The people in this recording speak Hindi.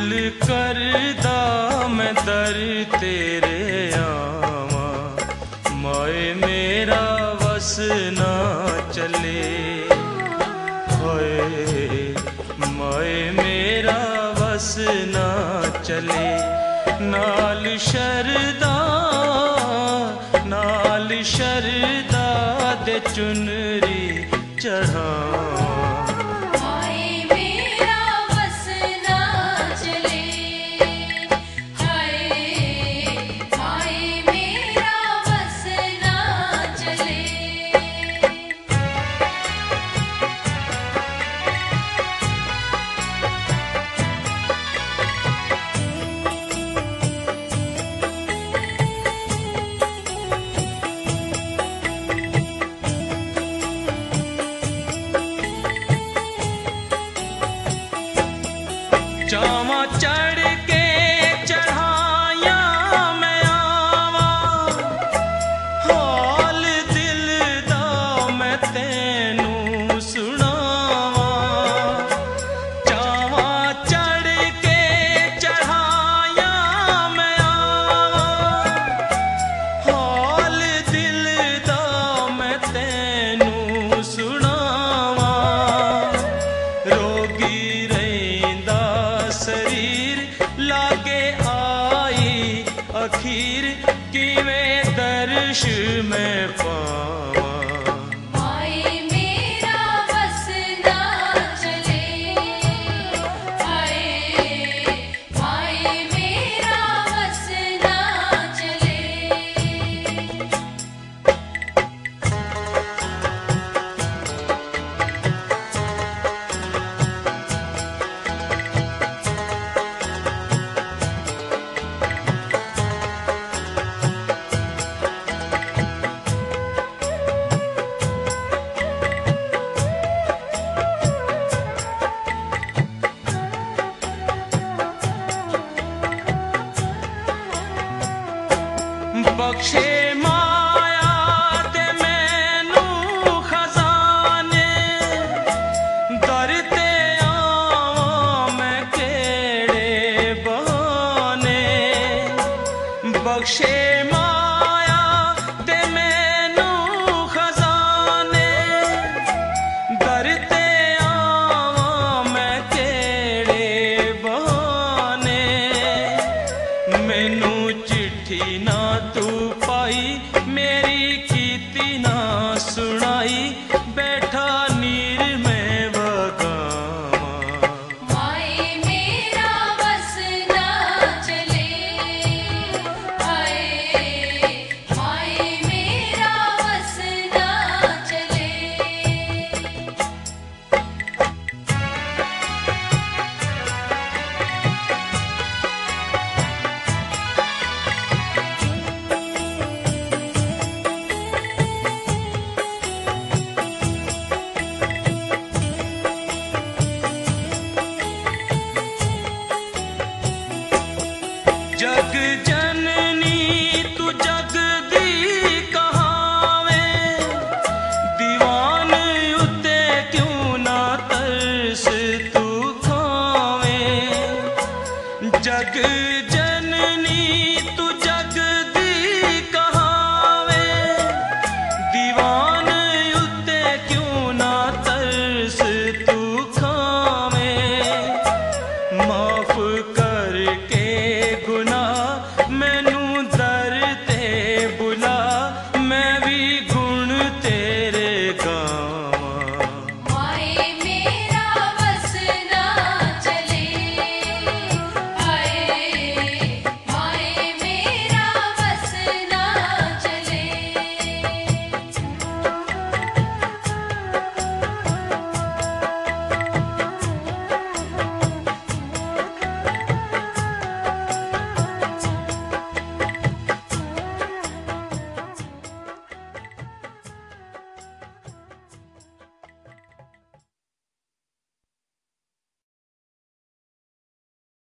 दिल करदा मैं दर तेरे आवा, माए मेरा वस ना चले। होए माए मेरा वस ना चले। नाल शरदा दे चुनरी चढ़ावा, चावा चढ़ के चढ़ाया मैं आवा, हाल दिल दा मैं तेनू सुनावा। चावा चढ़ के चढ़ाया मैं आवा, हाल दिल दा मैं तेनू सुनावा। रोगी शरीर लागे आई अखीर, किवें दर्श में पावा। बख्शे माया ते मैनू खजाने, दर ते आवां मैं केड़े बहाने। बख्शे माया ते मैनू खजाने, दर ते आवां मैं केड़े बहाने। मैनू चिट्ठी